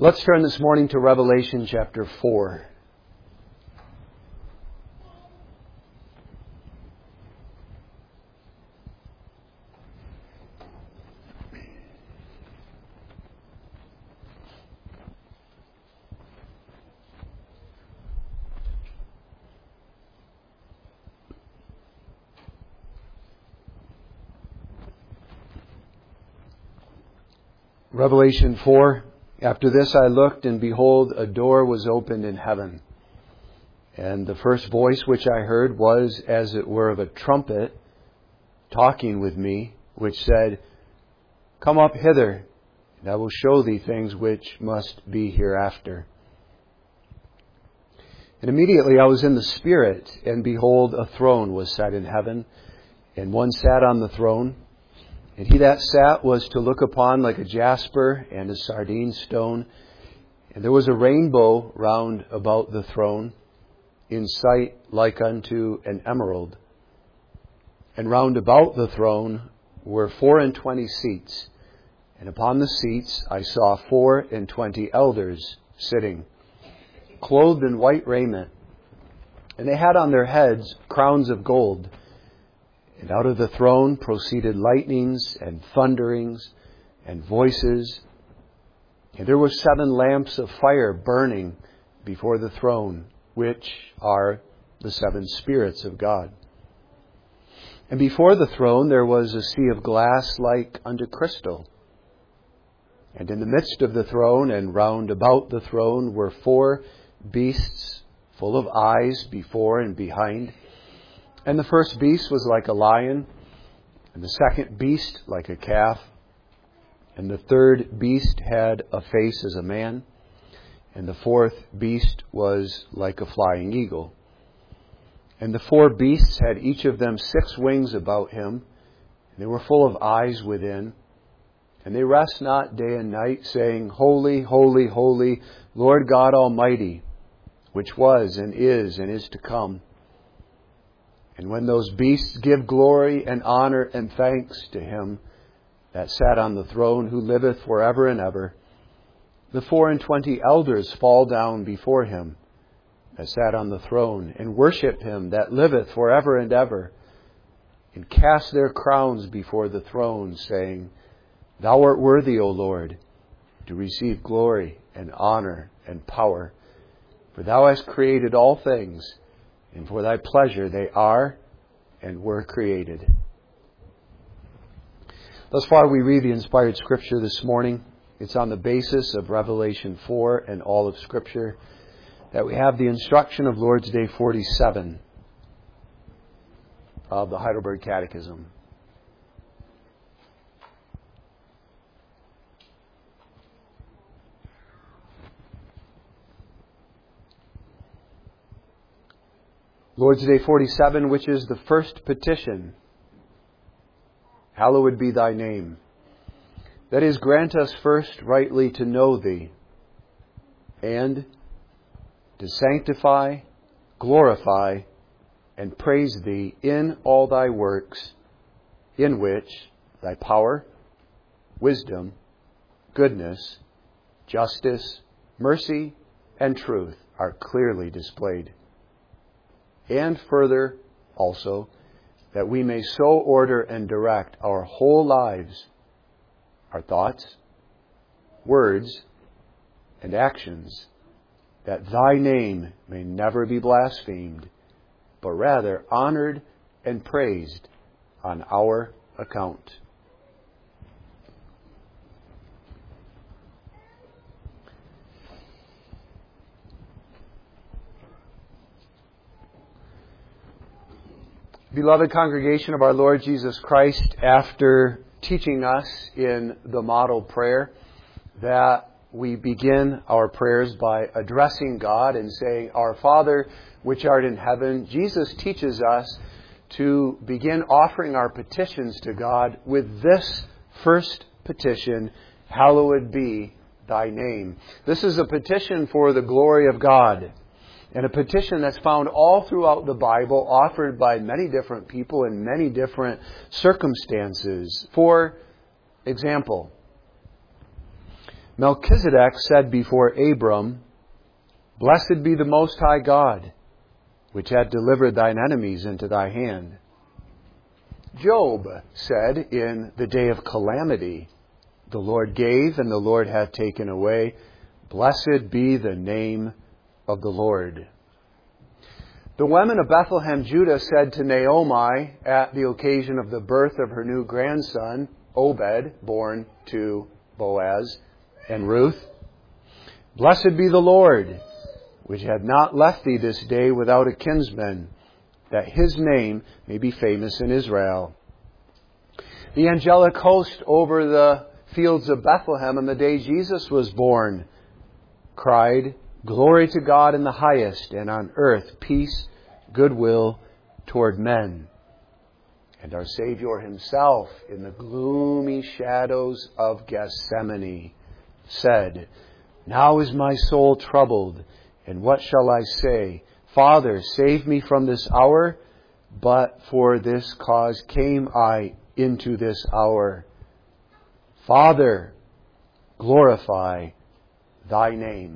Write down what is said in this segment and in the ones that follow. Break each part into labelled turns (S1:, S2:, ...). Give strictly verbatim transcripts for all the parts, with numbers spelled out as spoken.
S1: Let's turn this morning to Revelation chapter four. Revelation four. After this I looked, and behold, a door was opened in heaven. And the first voice which I heard was as it were of a trumpet talking with me, which said, Come up hither, and I will show thee things which must be hereafter. And immediately I was in the Spirit, and behold, a throne was set in heaven, and one sat on the throne. And he that sat was to look upon like a jasper and a sardine stone. And there was a rainbow round about the throne, in sight like unto an emerald. And round about the throne were four and twenty seats. And upon the seats I saw four and twenty elders sitting, clothed in white raiment. And they had on their heads crowns of gold. And out of the throne proceeded lightnings and thunderings and voices. And there were seven lamps of fire burning before the throne, which are the seven spirits of God. And before the throne there was a sea of glass like unto crystal. And in the midst of the throne and round about the throne were four beasts full of eyes before and behind. And the first beast was like a lion, and the second beast like a calf, and the third beast had a face as a man, and the fourth beast was like a flying eagle. And the four beasts had each of them six wings about him, and they were full of eyes within, and they rest not day and night, saying, Holy, holy, holy, Lord God Almighty, which was and is and is to come. And when those beasts give glory and honor and thanks to him that sat on the throne, who liveth forever and ever, the four and twenty elders fall down before him that sat on the throne, and worship him that liveth forever and ever, and cast their crowns before the throne, saying, Thou art worthy, O Lord, to receive glory and honor and power, for thou hast created all things, and for thy pleasure they are and were created. Thus far we read the inspired Scripture this morning. It's on the basis of Revelation four and all of Scripture that we have the instruction of Lord's Day forty-seven of the Heidelberg Catechism. Lord's Day forty-seven, which is the first petition. Hallowed be thy name. That is, grant us first rightly to know thee, and to sanctify, glorify, and praise thee in all thy works, in which thy power, wisdom, goodness, justice, mercy, and truth are clearly displayed. And further, also, that we may so order and direct our whole lives, our thoughts, words, and actions, that thy name may never be blasphemed, but rather honored and praised on our account. Beloved congregation of our Lord Jesus Christ, after teaching us in the model prayer that we begin our prayers by addressing God and saying, Our Father, which art in heaven, Jesus teaches us to begin offering our petitions to God with this first petition, Hallowed be thy name. This is a petition for the glory of God. And a petition that's found all throughout the Bible, offered by many different people in many different circumstances. For example, Melchizedek said before Abram, "Blessed be the Most High God, which hath delivered thine enemies into thy hand." Job said in the day of calamity, "The Lord gave and the Lord hath taken away. Blessed be the name of the Lord." The women of Bethlehem, Judah, said to Naomi at the occasion of the birth of her new grandson, Obed, born to Boaz and Ruth, "Blessed be the Lord, which hath not left thee this day without a kinsman, that his name may be famous in Israel." The angelic host over the fields of Bethlehem on the day Jesus was born cried, "Glory to God in the highest, and on earth peace, goodwill toward men." And our Savior himself, in the gloomy shadows of Gethsemane, said, "Now is my soul troubled, and what shall I say? Father, save me from this hour. But for this cause came I into this hour. Father, glorify thy name."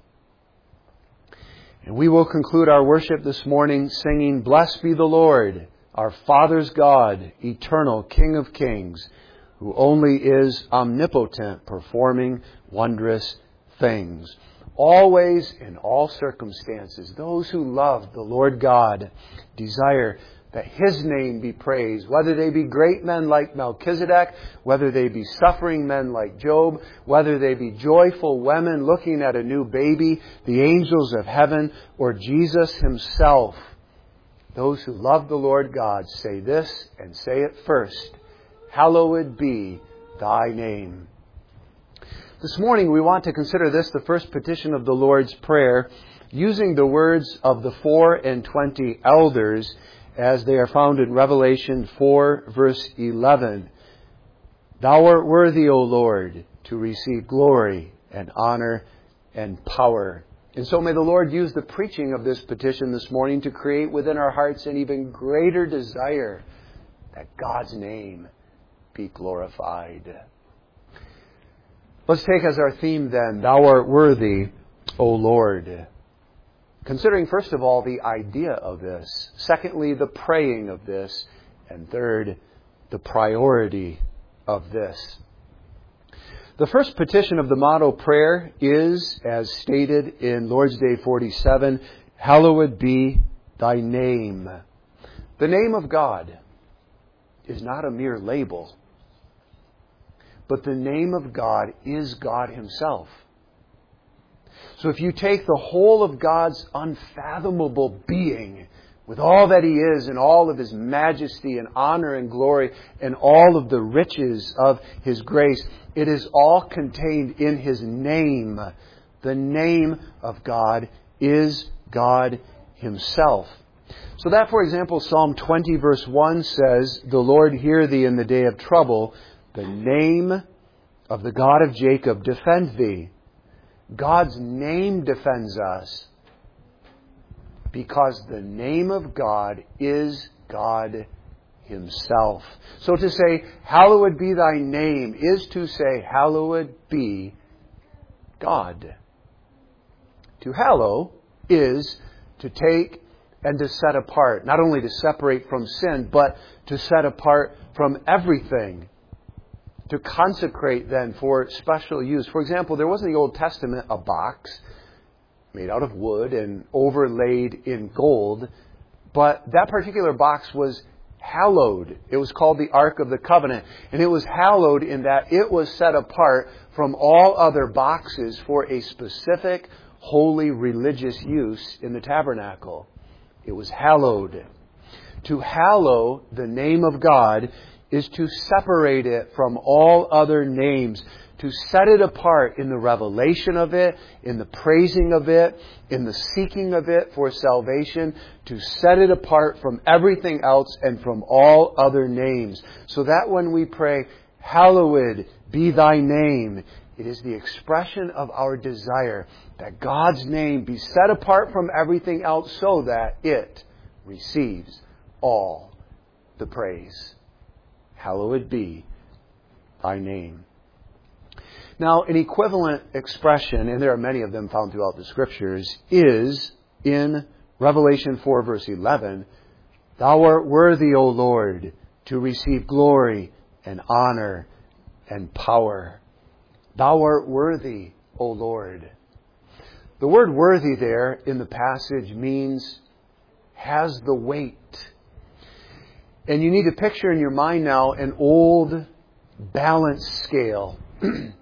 S1: And we will conclude our worship this morning singing, "Blessed be the Lord, our Father's God, eternal King of kings, who only is omnipotent, performing wondrous things." Always, in all circumstances, those who love the Lord God desire that his name be praised, whether they be great men like Melchizedek, whether they be suffering men like Job, whether they be joyful women looking at a new baby, the angels of heaven, or Jesus himself. Those who love the Lord God say this, and say it first: "Hallowed be thy name." This morning we want to consider this, the first petition of the Lord's Prayer, using the words of the four and twenty elders as they are found in Revelation four, verse eleven. "Thou art worthy, O Lord, to receive glory and honor and power." And so may the Lord use the preaching of this petition this morning to create within our hearts an even greater desire that God's name be glorified. Let's take as our theme then, "Thou art worthy, O Lord." Considering first of all the idea of this, secondly the praying of this, and third the priority of this. The first petition of the motto prayer is, as stated in Lord's Day forty-seven, "Hallowed be thy name." The name of God is not a mere label, but the name of God is God himself. So if you take the whole of God's unfathomable being, with all that he is and all of his majesty and honor and glory and all of the riches of his grace, it is all contained in his name. The name of God is God himself. So that, for example, Psalm twenty verse one says, "The Lord hear thee in the day of trouble. The name of the God of Jacob defend thee." God's name defends us because the name of God is God himself. So to say, "Hallowed be thy name," is to say, "Hallowed be God." To hallow is to take and to set apart, not only to separate from sin, but to set apart from everything. To consecrate then for special use. For example, there was in the Old Testament a box made out of wood and overlaid in gold, but that particular box was hallowed. It was called the Ark of the Covenant, and it was hallowed in that it was set apart from all other boxes for a specific holy religious use in the tabernacle. It was hallowed. To hallow the name of God is to separate it from all other names, to set it apart in the revelation of it, in the praising of it, in the seeking of it for salvation, to set it apart from everything else and from all other names. So that when we pray, "Hallowed be thy name," it is the expression of our desire that God's name be set apart from everything else so that it receives all the praise. Hallowed be thy name. Now, an equivalent expression, and there are many of them found throughout the Scriptures, is in Revelation four, verse eleven, Thou art worthy, O Lord, to receive glory and honor and power. Thou art worthy, O Lord. The word worthy there in the passage means has the weight. And you need to picture in your mind now an old balance scale. And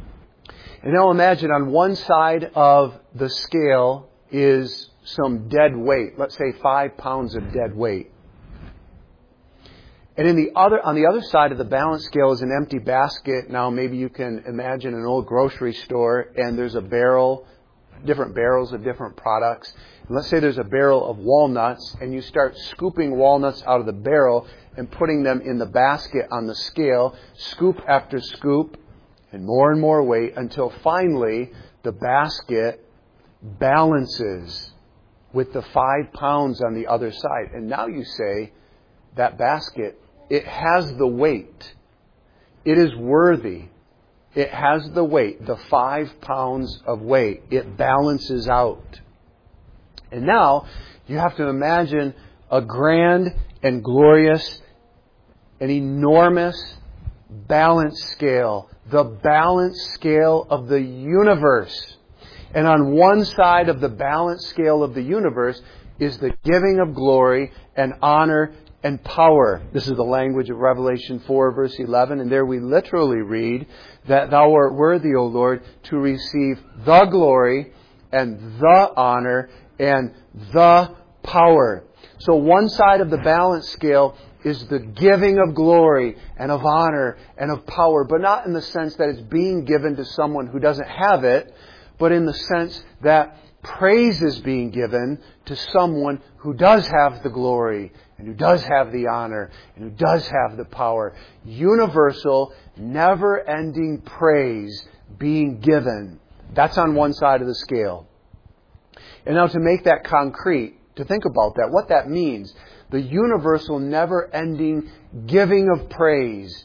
S1: now imagine on one side of the scale is some dead weight. Let's say five pounds of dead weight. And in the other, on the other side of the balance scale is an empty basket. Now maybe you can imagine an old grocery store and there's a barrel, different barrels of different products. And let's say there's a barrel of walnuts and you start scooping walnuts out of the barrel and putting them in the basket on the scale, scoop after scoop, and more and more weight until finally the basket balances with the five pounds on the other side. And now you say, that basket, it has the weight. It is worthy. It has the weight, the five pounds of weight. It balances out. And now you have to imagine a grand and glorious, an enormous balance scale. The balance scale of the universe. And on one side of the balance scale of the universe is the giving of glory and honor and power. This is the language of Revelation four, verse eleven. And there we literally read that Thou art worthy, O Lord, to receive the glory and the honor and the power. So one side of the balance scale is the giving of glory and of honor and of power, but not in the sense that it's being given to someone who doesn't have it, but in the sense that praise is being given to someone who does have the glory and who does have the honor and who does have the power. Universal, never-ending praise being given. That's on one side of the scale. And now to make that concrete, to think about that, what that means, the universal, never-ending giving of praise.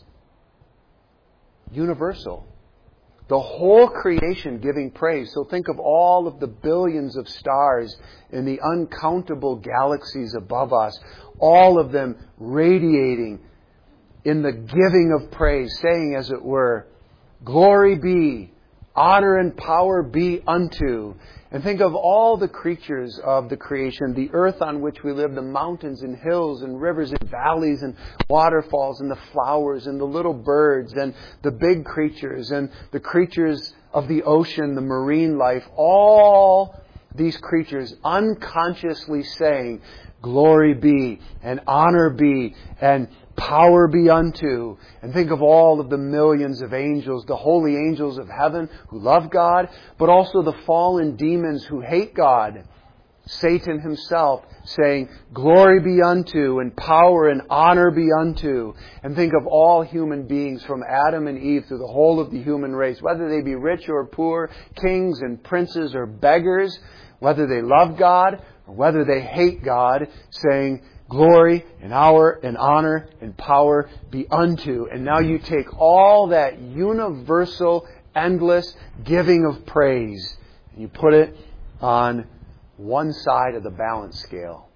S1: Universal. The whole creation giving praise. So think of all of the billions of stars in the uncountable galaxies above us. All of them radiating in the giving of praise, saying as it were, glory be, honor and power be unto. And think of all the creatures of the creation, the earth on which we live, the mountains and hills and rivers and valleys and waterfalls and the flowers and the little birds and the big creatures and the creatures of the ocean, the marine life. All these creatures unconsciously saying, glory be and honor be and power be unto. And think of all of the millions of angels, the holy angels of heaven who love God, but also the fallen demons who hate God. Satan himself saying, glory be unto and power and honor be unto. And think of all human beings from Adam and Eve through the whole of the human race, whether they be rich or poor, kings and princes or beggars, whether they love God or whether they hate God, saying, glory and power and honor and power be unto. And now you take all that universal, endless giving of praise and you put it on one side of the balance scale.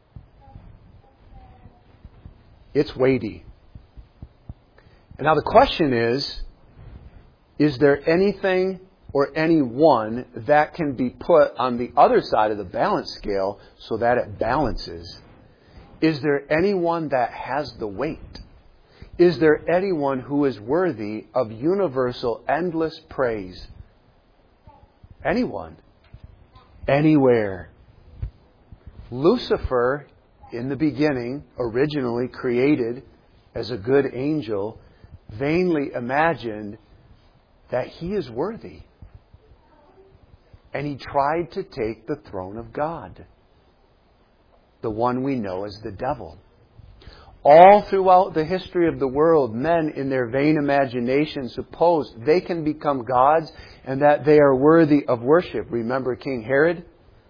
S1: It's weighty. And now the question is, is there anything or anyone that can be put on the other side of the balance scale so that it balances? Is there anyone that has the weight? Is there anyone who is worthy of universal, endless praise? Anyone. Anywhere. Lucifer, in the beginning, originally created as a good angel, vainly imagined that he is worthy. And he tried to take the throne of God. The one we know as the devil. All throughout the history of the world, men in their vain imagination suppose they can become gods and that they are worthy of worship. Remember King Herod?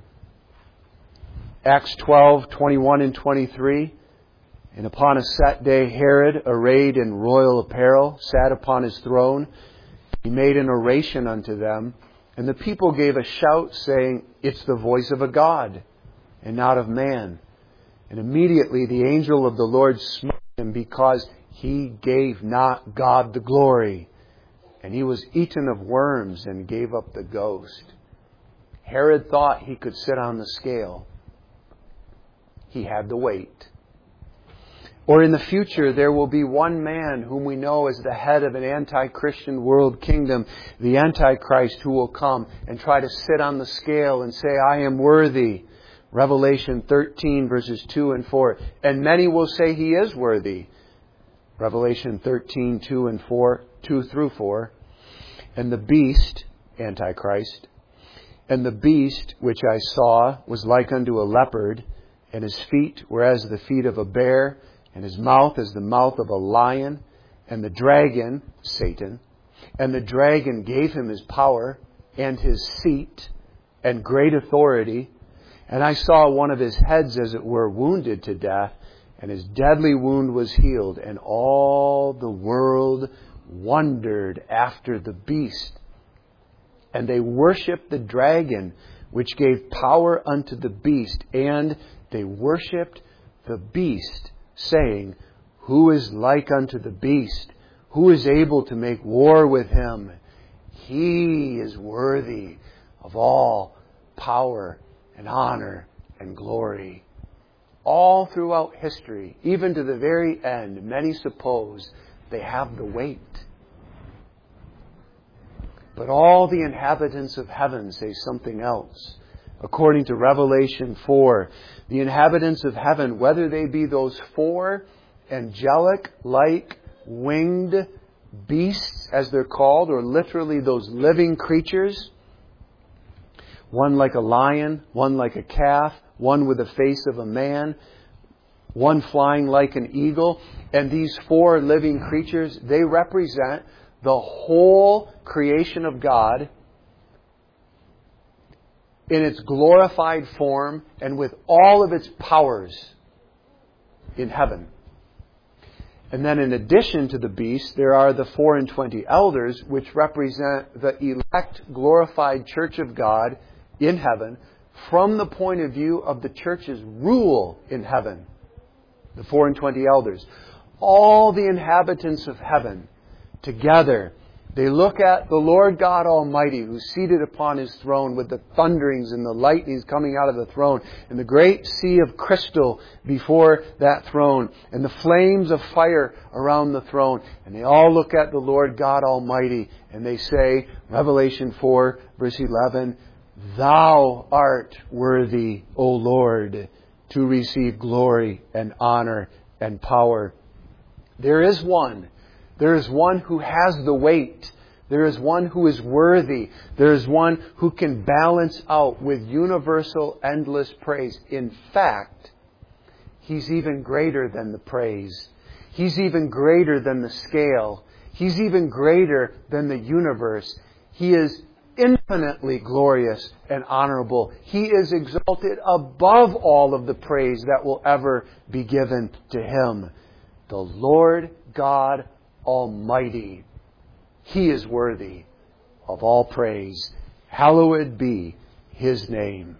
S1: Acts twelve, twenty-one and twenty-three. And upon a set day, Herod, arrayed in royal apparel, sat upon his throne. He made an oration unto them, and the people gave a shout, saying, It's the voice of a God, and not of man. And immediately the angel of the Lord smote him, because he gave not God the glory. And he was eaten of worms and gave up the ghost. Herod thought he could sit on the scale. He had to wait. Or in the future, there will be one man whom we know as the head of an anti-Christian world kingdom, the Antichrist, who will come and try to sit on the scale and say, I am worthy. Revelation thirteen, verses two and four. And many will say he is worthy. Revelation thirteen, two and four, two through four. And the beast, Antichrist, and the beast which I saw was like unto a leopard, and his feet were as the feet of a bear, and his mouth as the mouth of a lion. And the dragon, Satan, and the dragon gave him his power and his seat and great authority. And I saw one of his heads, as it were, wounded to death, and his deadly wound was healed. And all the world wondered after the beast. And they worshipped the dragon, which gave power unto the beast. And they worshipped the beast, saying, Who is like unto the beast? Who is able to make war with him? He is worthy of all power and honor and glory. All throughout history, even to the very end, many suppose they have the weight. But all the inhabitants of heaven say something else. According to Revelation four, the inhabitants of heaven, whether they be those four angelic-like winged beasts, as they're called, or literally those living creatures, one like a lion, one like a calf, one with the face of a man, one flying like an eagle. And these four living creatures, they represent the whole creation of God in its glorified form and with all of its powers in heaven. And then in addition to the beast, there are the four and twenty elders, which represent the elect, glorified church of God in heaven from the point of view of the church's rule in heaven. The four and twenty elders. All the inhabitants of heaven together, they look at the Lord God Almighty, who's seated upon His throne, with the thunderings and the lightnings coming out of the throne, and the great sea of crystal before that throne, and the flames of fire around the throne. And they all look at the Lord God Almighty, and they say, Revelation four, verse eleven, Thou art worthy, O Lord, to receive glory and honor and power. There is one. There is one who has the weight. There is one who is worthy. There is one who can balance out with universal, endless praise. In fact, He's even greater than the praise. He's even greater than the scale. He's even greater than the universe. He is infinitely glorious and honorable. He is exalted above all of the praise that will ever be given to Him. The Lord God Almighty. He is worthy of all praise. Hallowed be His name.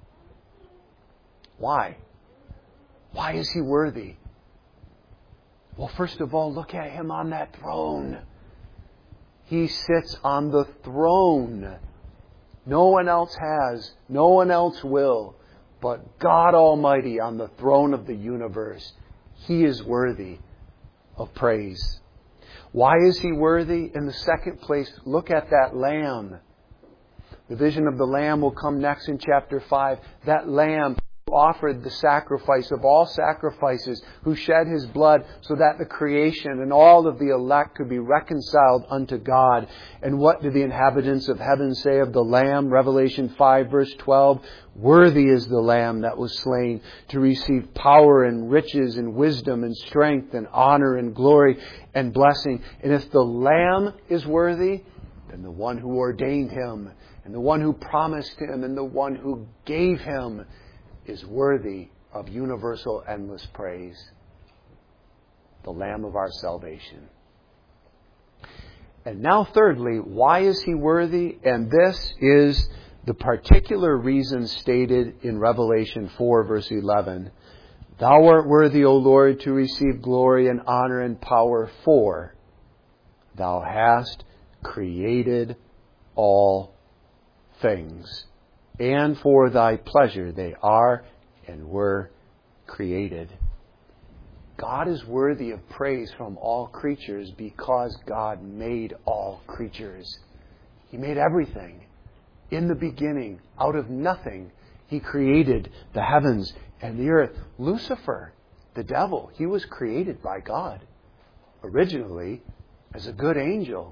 S1: Why? Why is He worthy? Well, first of all, look at Him on that throne. He sits on the throne. No one else has. No one else will. But God Almighty on the throne of the universe. He is worthy of praise. Why is He worthy? In the second place, look at that Lamb. The vision of the Lamb will come next in chapter five. That Lamb who offered the sacrifice of all sacrifices, who shed His blood so that the creation and all of the elect could be reconciled unto God. And what do the inhabitants of heaven say of the Lamb? Revelation five, verse twelve. Worthy is the Lamb that was slain to receive power and riches and wisdom and strength and honor and glory and blessing. And if the Lamb is worthy, then the one who ordained Him and the one who promised Him and the one who gave Him is worthy of universal, endless praise. The Lamb of our salvation. And now thirdly, why is He worthy? And this is the particular reason stated in Revelation four, verse eleven. Thou art worthy, O Lord, to receive glory and honor and power, for Thou hast created all things, and for Thy pleasure they are and were created. God is worthy of praise from all creatures because God made all creatures. He made everything. In the beginning, out of nothing, He created the heavens and the earth. Lucifer, the devil, he was created by God originally as a good angel.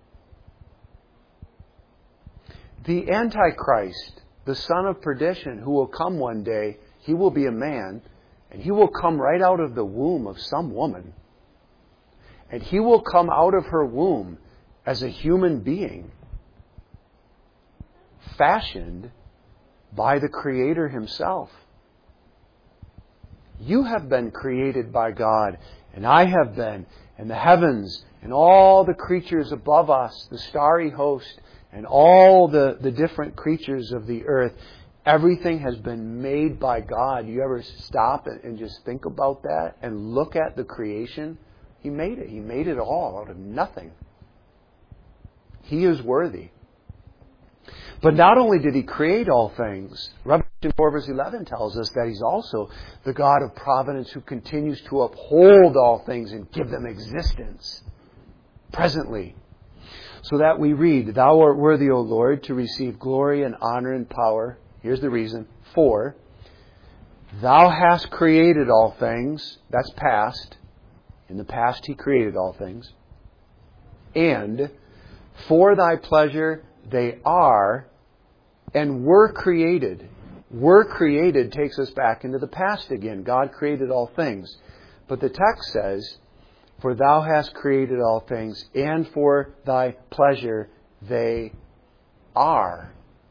S1: The Antichrist, the son of perdition, who will come one day, he will be a man, and he will come right out of the womb of some woman. And he will come out of her womb as a human being, fashioned by the Creator Himself. You have been created by God, and I have been, and the heavens, and all the creatures above us, the starry host, and all the, the different creatures of the earth. Everything has been made by God. You ever stop and, and just think about that and look at the creation? He made it. He made it all out of nothing. He is worthy. But not only did He create all things, Revelation four verse eleven tells us that He's also the God of providence who continues to uphold all things and give them existence presently. So that we read, Thou art worthy, O Lord, to receive glory and honor and power. Here's the reason. For Thou hast created all things. That's past. In the past He created all things. And for Thy pleasure they are and were created. Were created takes us back into the past again. God created all things. But the text says, For Thou hast created all things, and for Thy pleasure they are.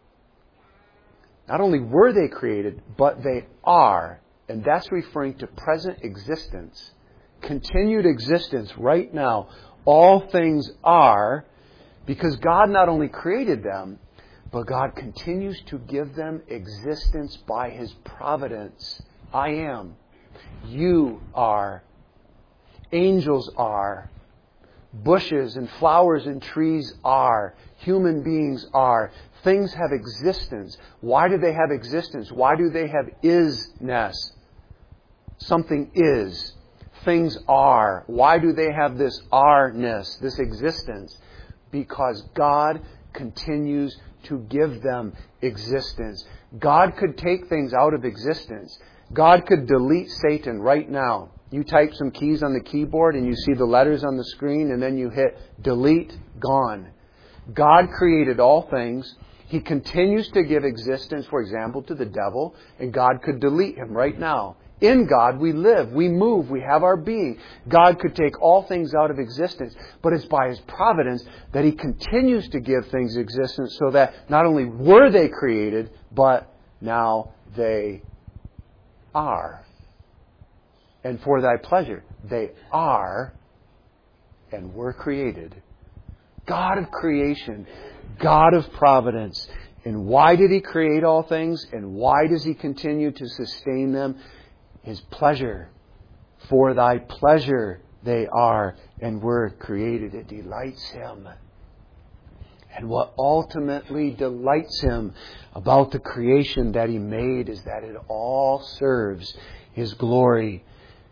S1: Not only were they created, but they are. And that's referring to present existence. Continued existence right now. All things are, because God not only created them, but God continues to give them existence by His providence. I am. You are. Angels are. Bushes and flowers and trees are. Human beings are. Things have existence. Why do they have existence? Why do they have isness? Something is. Things are. Why do they have this are-ness, this existence? Because God continues to give them existence. God could take things out of existence. God could delete Satan right now. You type some keys on the keyboard and you see the letters on the screen and then you hit delete, gone. God created all things. He continues to give existence, for example, to the devil, and God could delete him right now. In God we live, we move, we have our being. God could take all things out of existence, but it's by His providence that He continues to give things existence so that not only were they created, but now they are. And for Thy pleasure, they are and were created. God of creation, God of providence. And why did He create all things? And why does He continue to sustain them? His pleasure. For Thy pleasure they are and were created. It delights Him. And what ultimately delights Him about the creation that He made is that it all serves His glory.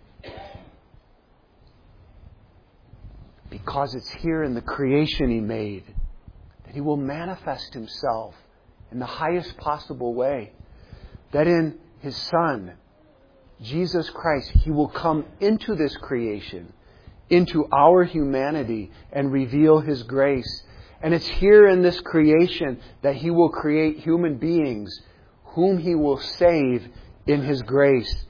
S1: Because it's here in the creation He made that He will manifest Himself in the highest possible way. That in His Son, Jesus Christ, He will come into this creation, into our humanity, and reveal His grace. And it's here in this creation that He will create human beings whom He will save in His grace.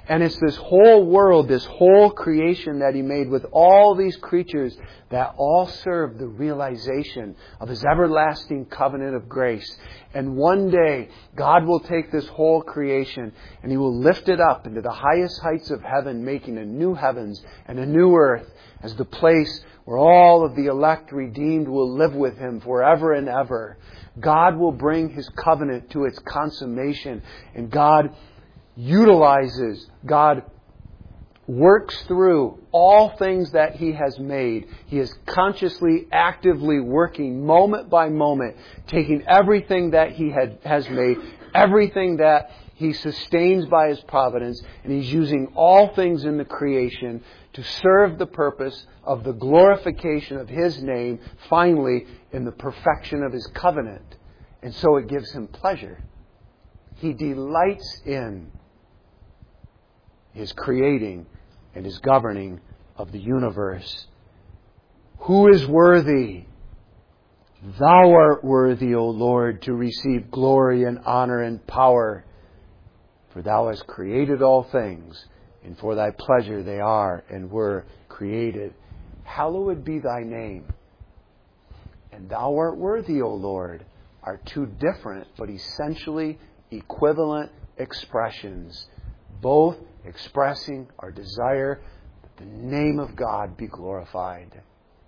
S1: And it's this whole world, this whole creation that He made with all these creatures that all serve the realization of His everlasting covenant of grace. And one day, God will take this whole creation and He will lift it up into the highest heights of heaven, making a new heavens and a new earth as the place where all of the elect redeemed will live with Him forever and ever. God will bring His covenant to its consummation, and God utilizes, God works through all things that He has made. He is consciously, actively working moment by moment, taking everything that He had, has made, everything that He sustains by His providence, and He's using all things in the creation to serve the purpose of the glorification of His name, finally, in the perfection of His covenant. And so it gives Him pleasure. He delights in His creating and His governing of the universe. Who is worthy? Thou art worthy, O Lord, to receive glory and honor and power. For Thou hast created all things, and for Thy pleasure they are and were created. Hallowed be Thy name. And Thou art worthy, O Lord, are two different but essentially equivalent expressions, both expressing our desire that the name of God be glorified.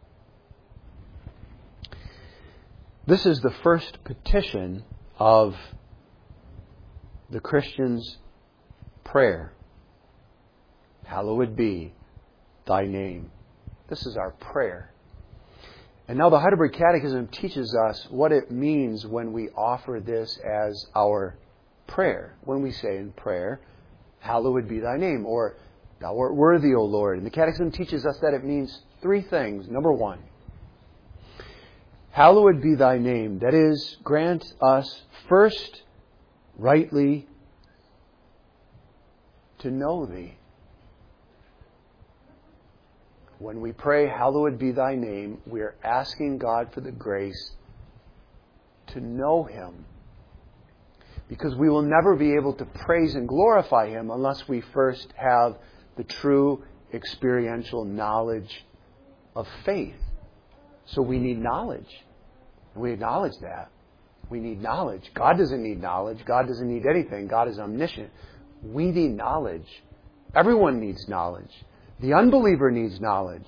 S1: This is the first petition of the Christian's prayer. Hallowed be Thy name. This is our prayer. And now the Heidelberg Catechism teaches us what it means when we offer this as our prayer. When we say in prayer, Hallowed be Thy name, or Thou art worthy, O Lord. And the Catechism teaches us that it means three things. Number one, hallowed be Thy name. That is, grant us first rightly to know Thee. When we pray, hallowed be Thy name, we are asking God for the grace to know Him. Because we will never be able to praise and glorify Him unless we first have the true experiential knowledge of faith. So we need knowledge. And we acknowledge that. We need knowledge. God doesn't need knowledge. God doesn't need anything. God is omniscient. We need knowledge. Everyone needs knowledge. The unbeliever needs knowledge.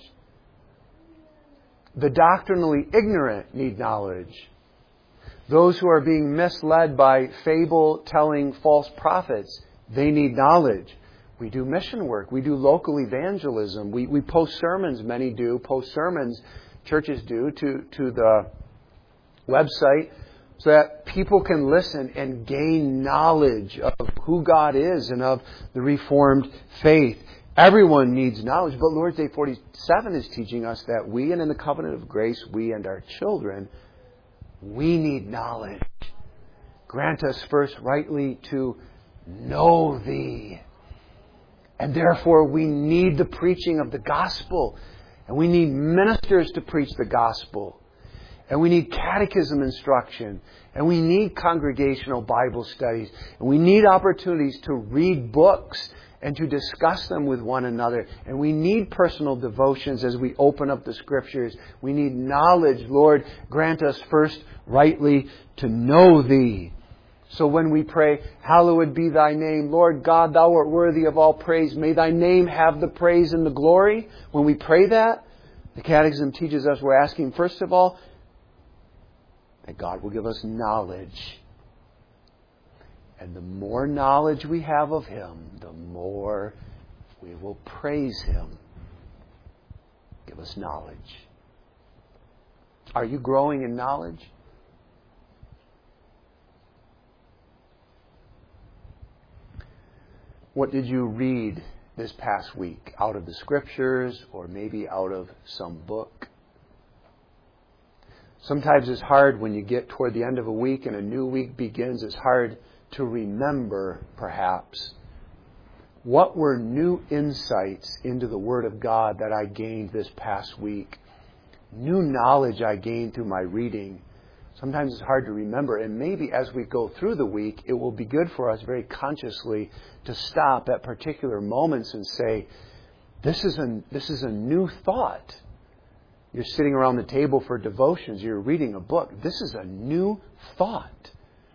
S1: The doctrinally ignorant need knowledge. Those who are being misled by fable-telling false prophets, they need knowledge. We do mission work. We do local evangelism. We, we post sermons, many do, post sermons, churches do, to, to the website so that people can listen and gain knowledge of who God is and of the Reformed faith. Everyone needs knowledge, but Lord's Day forty-seven is teaching us that we, and in the covenant of grace, we and our children, we need knowledge. Grant us first rightly to know Thee. And therefore we need the preaching of the gospel. And we need ministers to preach the gospel. And we need catechism instruction. And we need congregational Bible studies. And we need opportunities to read books and to discuss them with one another. And we need personal devotions as we open up the Scriptures. We need knowledge. Lord, grant us first rightly to know Thee. So when we pray, hallowed be Thy name, Lord God, Thou art worthy of all praise. May Thy name have the praise and the glory. When we pray that, the Catechism teaches us we're asking, first of all, that God will give us knowledge. And the more knowledge we have of Him, the more we will praise Him. Give us knowledge. Are you growing in knowledge? What did you read this past week? Out of the Scriptures or maybe out of some book? Sometimes it's hard when you get toward the end of a week and a new week begins. It's hard to remember, perhaps, what were new insights into the Word of God that I gained this past week. New knowledge I gained through my reading. Sometimes it's hard to remember, and maybe as we go through the week, it will be good for us very consciously to stop at particular moments and say, this is a, this is a new thought. You're sitting around the table for devotions, you're reading a book. This is a new thought.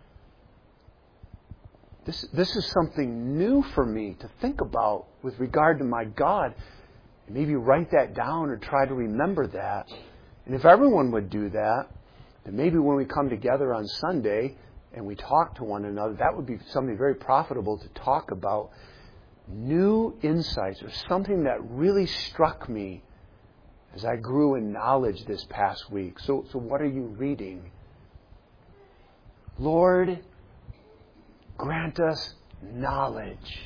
S1: This, this is something new for me to think about with regard to my God. And maybe write that down or try to remember that. And if everyone would do that, then maybe when we come together on Sunday and we talk to one another, that would be something very profitable to talk about. New insights or something that really struck me as I grew in knowledge this past week. So, so what are you reading? Lord, grant us knowledge.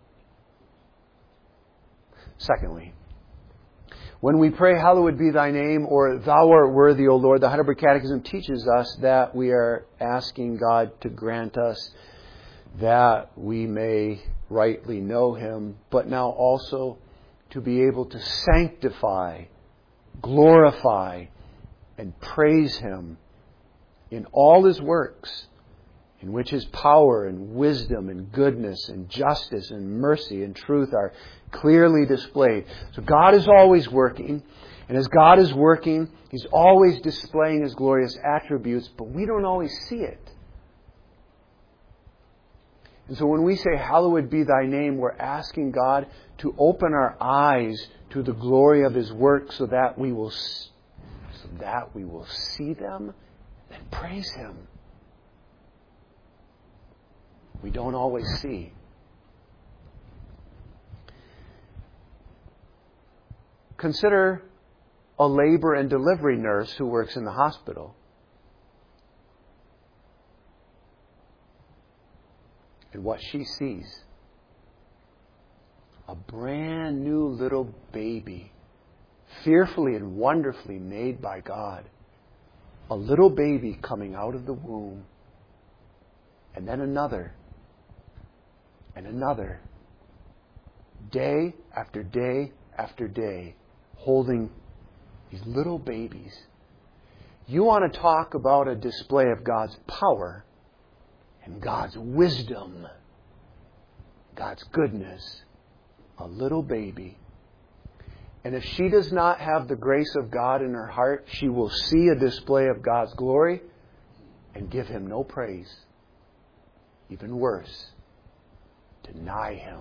S1: Secondly, when we pray, hallowed be thy name, or thou art worthy, O Lord, the Heidelberg Catechism teaches us that we are asking God to grant us that we may rightly know Him, but now also to be able to sanctify, glorify, and praise Him in all His works, in which His power and wisdom and goodness and justice and mercy and truth are clearly displayed. So God is always working, and as God is working, He's always displaying His glorious attributes, but we don't always see it. And so when we say, hallowed be thy name, we're asking God to open our eyes to the glory of His work so that we will, so that we will see them and praise Him. We don't always see. Consider a labor and delivery nurse who works in the hospital. And what she sees. A brand new little baby, fearfully and wonderfully made by God. A little baby coming out of the womb. And then another. And another. Day after day after day. Holding these little babies. You want to talk about a display of God's power and God's wisdom, God's goodness. A little baby. And if she does not have the grace of God in her heart, she will see a display of God's glory and give Him no praise. Even worse, deny Him.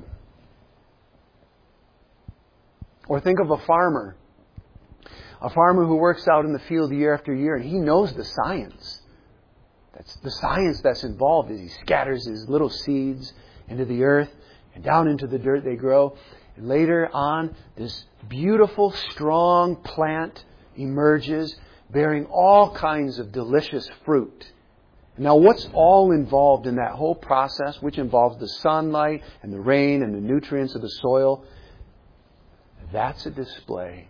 S1: Or think of a farmer. A farmer who works out in the field year after year, and he knows the science. That's the science that's involved as he scatters his little seeds into the earth, and down into the dirt they grow. And later on, this beautiful, strong plant emerges, bearing all kinds of delicious fruit. Now, what's all involved in that whole process, which involves the sunlight and the rain and the nutrients of the soil? That's a display.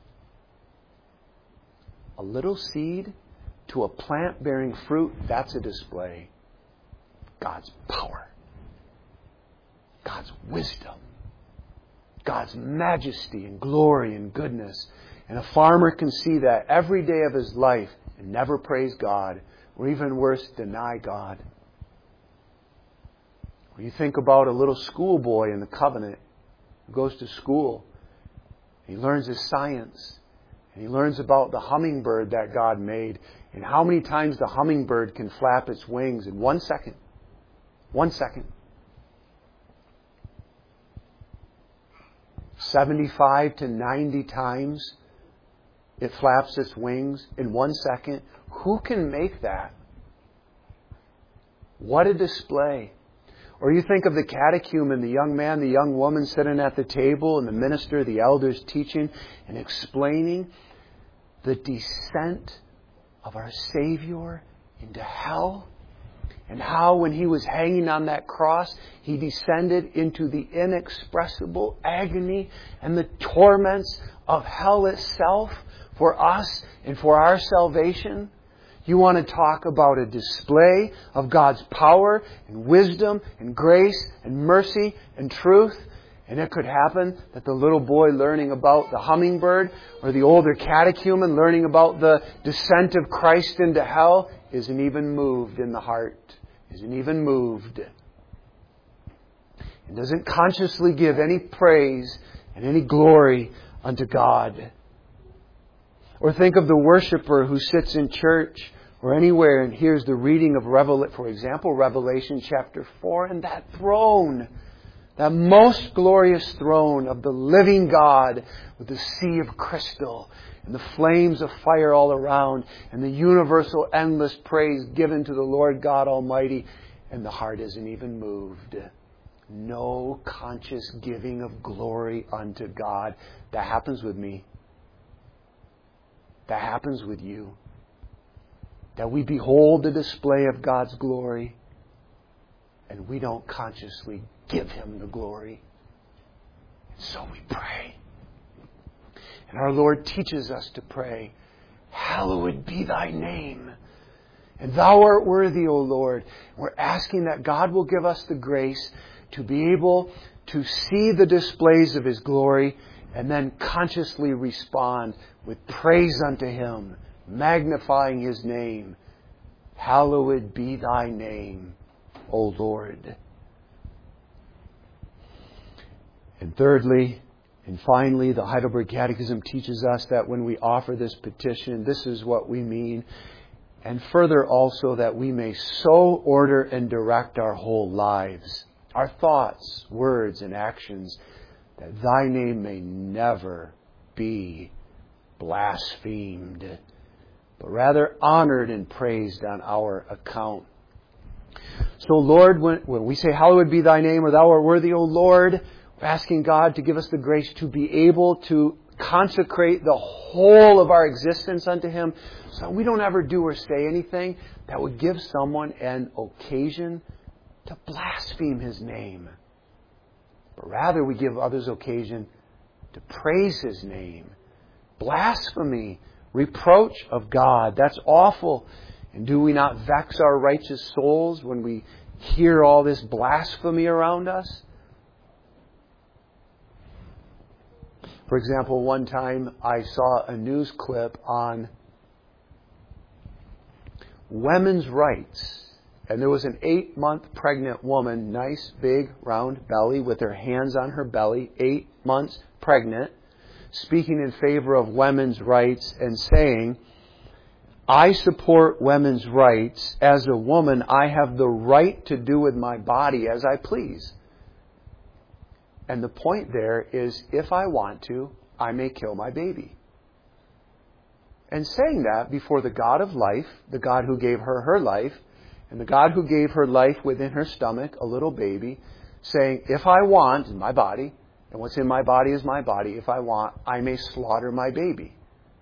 S1: A little seed to a plant bearing fruit, that's a display. God's power. God's wisdom. God's majesty and glory and goodness. And a farmer can see that every day of his life and never praise God, or even worse, deny God. Or you think about a little schoolboy in the covenant who goes to school. He learns his science. And he learns about the hummingbird that God made and how many times the hummingbird can flap its wings in one second. One second. seventy-five to ninety times it flaps its wings in one second. Who can make that? What a display. Or you think of the catechumen, the young man, the young woman sitting at the table, and the minister, the elders teaching and explaining the descent of our Savior into hell. And how when He was hanging on that cross, He descended into the inexpressible agony and the torments of hell itself for us and for our salvation. You want to talk about a display of God's power and wisdom and grace and mercy and truth And it could happen that the little boy learning about the hummingbird or the older catechumen learning about the descent of Christ into hell isn't even moved in the heart, isn't even moved. And doesn't consciously give any praise and any glory unto God. Or think of the worshiper who sits in church or anywhere and hears the reading of Revelation, for example, Revelation chapter four, and that throne, that most glorious throne of the living God with the sea of crystal and the flames of fire all around and the universal endless praise given to the Lord God Almighty, and the heart isn't even moved. No conscious giving of glory unto God. That happens with me. That happens with you. That we behold the display of God's glory and we don't consciously give Him the glory. And so we pray. And our Lord teaches us to pray, hallowed be Thy name. And Thou art worthy, O Lord. We're asking that God will give us the grace to be able to see the displays of His glory and then consciously respond with praise unto Him, magnifying His name. Hallowed be Thy name, O Lord. And thirdly, and finally, the Heidelberg Catechism teaches us that when we offer this petition, this is what we mean. And further also that we may so order and direct our whole lives, our thoughts, words, and actions, that Thy name may never be blasphemed, but rather honored and praised on our account. So Lord, when, when we say, hallowed be Thy name, or Thou art worthy, O Lord, we're asking God to give us the grace to be able to consecrate the whole of our existence unto Him, so we don't ever do or say anything that would give someone an occasion to blaspheme His name. But rather we give others occasion to praise His name. Blasphemy, reproach of God, that's awful. And do we not vex our righteous souls when we hear all this blasphemy around us? For example, one time I saw a news clip on women's rights. And there was an eight-month pregnant woman, nice, big, round belly, with her hands on her belly, eight months pregnant, speaking in favor of women's rights and saying, I support women's rights. As a woman, I have the right to do with my body as I please. And the point there is, if I want to, I may kill my baby. And saying that before the God of life, the God who gave her her life, and the God who gave her life within her stomach, a little baby, saying, if I want, in my body, and what's in my body is my body, if I want, I may slaughter my baby.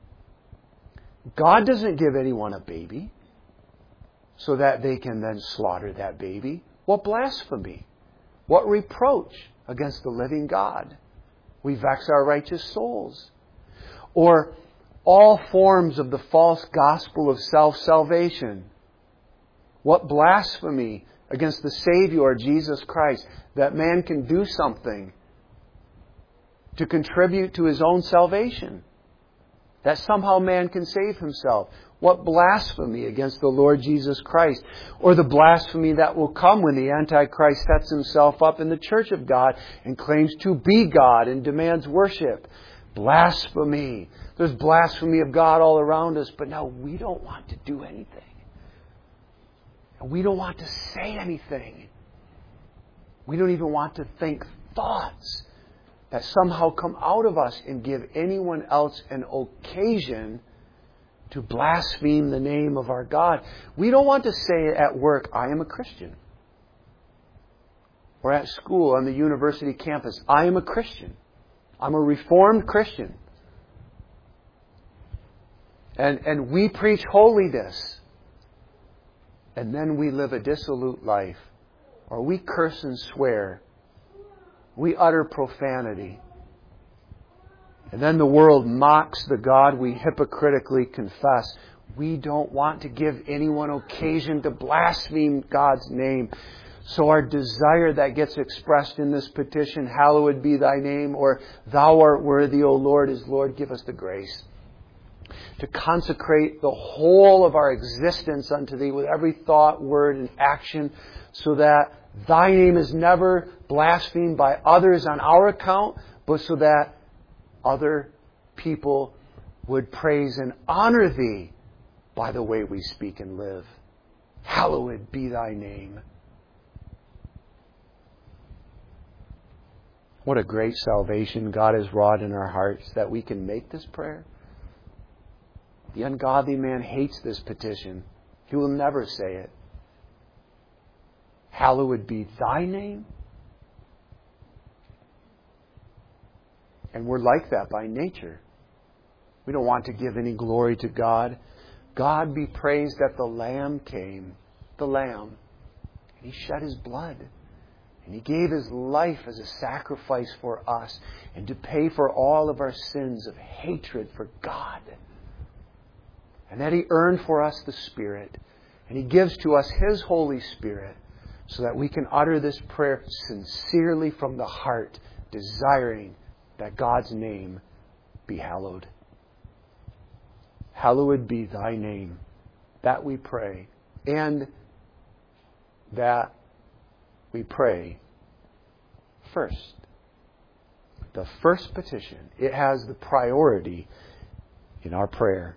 S1: God doesn't give anyone a baby so that they can then slaughter that baby. What blasphemy! What reproach against the living God! We vex our righteous souls. Or all forms of the false gospel of self-salvation. What blasphemy against the Savior, Jesus Christ, that man can do something to contribute to his own salvation. That somehow man can save himself. What blasphemy against the Lord Jesus Christ. Or the blasphemy that will come when the Antichrist sets himself up in the church of God and claims to be God and demands worship. Blasphemy. There's blasphemy of God all around us, but now we don't want to do anything. And we don't want to say anything. We don't even want to think thoughts that somehow come out of us and give anyone else an occasion to blaspheme the name of our God. We don't want to say at work, I am a Christian. Or at school, on the university campus, I am a Christian. I'm a Reformed Christian. And, and we preach holiness. And then we live a dissolute life. Or we curse and swear. We utter profanity. And then the world mocks the God we hypocritically confess. We don't want to give anyone occasion to blaspheme God's name. So our desire that gets expressed in this petition, hallowed be thy name, or thou art worthy, O Lord, is, Lord, give us the grace to consecrate the whole of our existence unto Thee with every thought, word, and action, so that Thy name is never blasphemed by others on our account, but so that other people would praise and honor Thee by the way we speak and live. Hallowed be Thy name. What a great salvation God has wrought in our hearts that we can make this prayer. The ungodly man hates this petition. He will never say it. Hallowed be Thy name. And we're like that by nature. We don't want to give any glory to God. God be praised that the Lamb came. The Lamb. And He shed His blood. And He gave His life as a sacrifice for us. And to pay for all of our sins of hatred for God. And that He earned for us the Spirit. And He gives to us His Holy Spirit so that we can utter this prayer sincerely from the heart, desiring that God's name be hallowed. Hallowed be Thy name. That we pray. And that we pray first. The first petition. It has the priority in our prayer.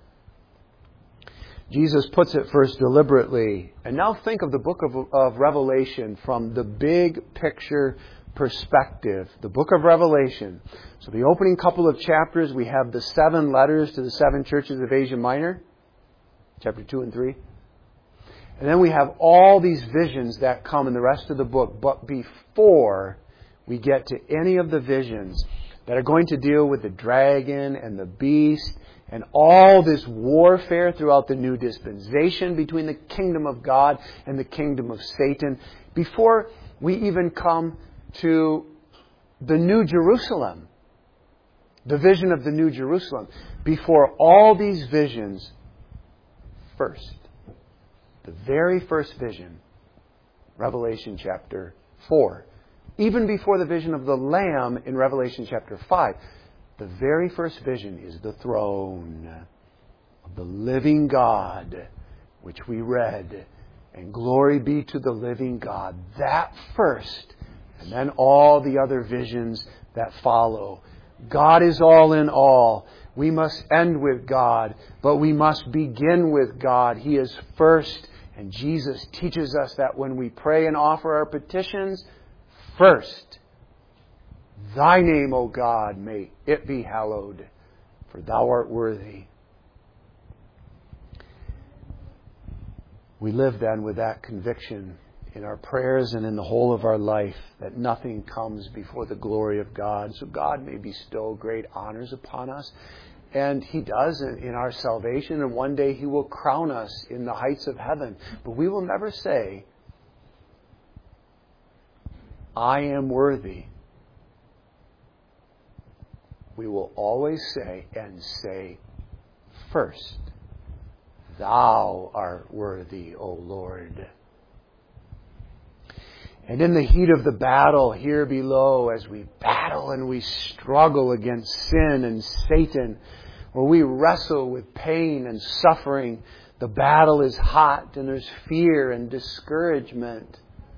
S1: Jesus puts it first deliberately. And now think of the book of, of Revelation from the big picture perspective. The book of Revelation. So the opening couple of chapters, we have the seven letters to the seven churches of Asia Minor. Chapter two and three. And then we have all these visions that come in the rest of the book. But before we get to any of the visions that are going to deal with the dragon and the beast and all this warfare throughout the new dispensation between the kingdom of God and the kingdom of Satan, before we even come to the New Jerusalem, the vision of the New Jerusalem, before all these visions, first, the very first vision, Revelation chapter four, even before the vision of the Lamb in Revelation chapter five, the very first vision is the throne of the living God, which we read. And glory be to the living God. That first, and then all the other visions that follow. God is all in all. We must end with God, but we must begin with God. He is first. And Jesus teaches us that when we pray and offer our petitions, first, Thy name, O God, may it be hallowed, for Thou art worthy. We live then with that conviction in our prayers and in the whole of our life that nothing comes before the glory of God. So God may bestow great honors upon us. And He does in our salvation. And one day He will crown us in the heights of heaven. But we will never say, I am worthy. We will always say and say first, Thou art worthy, O Lord. And in the heat of the battle here below, as we battle and we struggle against sin and Satan, where we wrestle with pain and suffering, the battle is hot and there's fear and discouragement.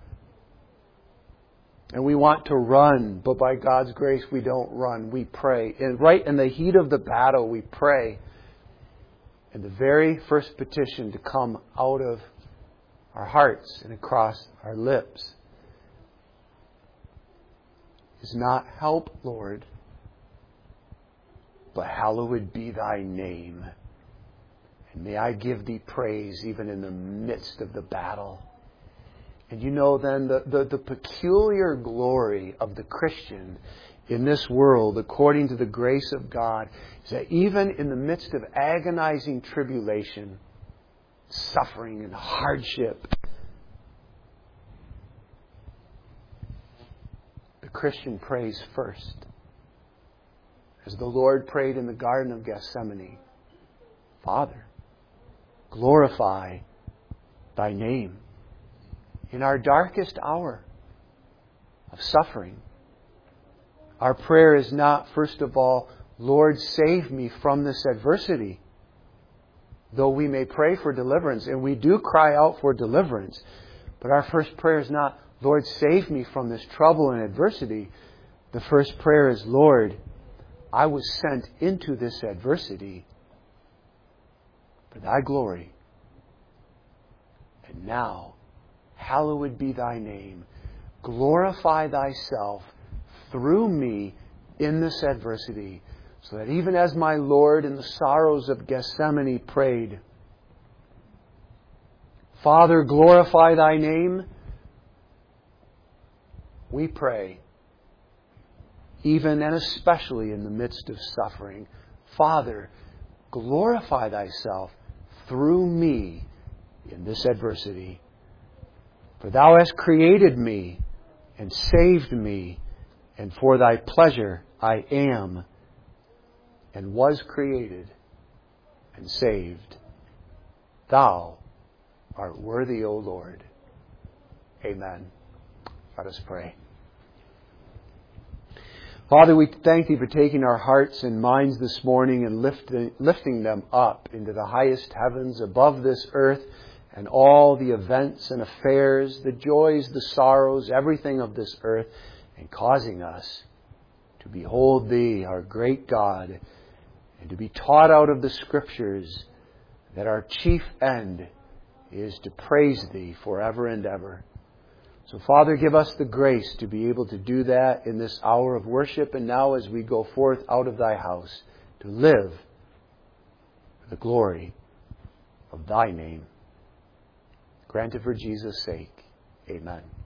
S1: And we want to run, but by God's grace we don't run. We pray. And right in the heat of the battle, we pray. And the very first petition to come out of our hearts and across our lips is not, help, Lord, but hallowed be Thy name. And may I give Thee praise even in the midst of the battle. And you know then the, the, the peculiar glory of the Christian in this world, according to the grace of God, is that even in the midst of agonizing tribulation, suffering and hardship, the Christian prays first. As the Lord prayed in the Garden of Gethsemane, Father, glorify Thy name. in our darkest hour of suffering, our prayer is not, first of all, Lord, save me from this adversity. Though we may pray for deliverance, and we do cry out for deliverance, but our first prayer is not, Lord, save me from this trouble and adversity. The first prayer is, Lord, I was sent into this adversity for Thy glory. And now, hallowed be Thy name. Glorify Thyself through me in this adversity, so that even as my Lord in the sorrows of Gethsemane prayed, Father, glorify Thy name, we pray, even and especially in the midst of suffering, Father, glorify Thyself through me in this adversity. For Thou hast created me and saved me, and for Thy pleasure I am and was created and saved. Thou art worthy, O Lord. Amen. Let us pray. Father, we thank Thee for taking our hearts and minds this morning and lifting, lifting them up into the highest heavens above this earth and all the events and affairs, the joys, the sorrows, everything of this earth, and causing us to behold Thee, our great God, and to be taught out of the Scriptures that our chief end is to praise Thee forever and ever. So, Father, give us the grace to be able to do that in this hour of worship, and now as we go forth out of Thy house, to live for the glory of Thy name. Grant it for Jesus' sake. Amen.